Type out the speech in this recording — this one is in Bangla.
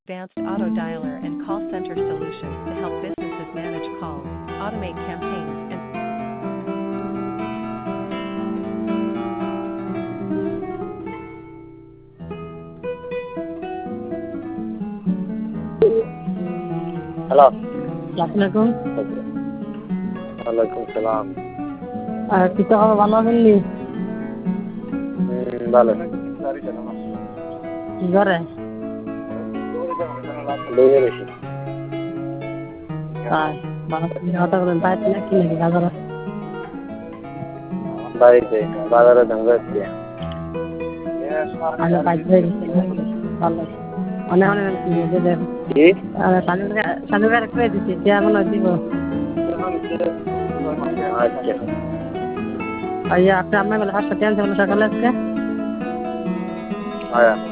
Advanced auto dialer and call center solutions to help businesses manage calls, automate campaigns, and hello. আসসালামাইকুম। ওয়ালাইকুম সালাম। কিছু খবর ভালো আছেন নি? ভালো। কি করে? বইয়ে বেশি। তাই ভালো কথা বলেন, বাড়িতে নাকি নাকি বাজারে? বাড়িতে বাজারে দাম যাচ্ছি। আমি বাইক ধরে গেছি, ভালো অনেক অনেক কি? স্বাধীনতা করে দিচ্ছি, যে এমন দিব। আচ্ছা। আপনি আপনার বেলা 500 টাকা আনছে সকালে আজকে? আয়া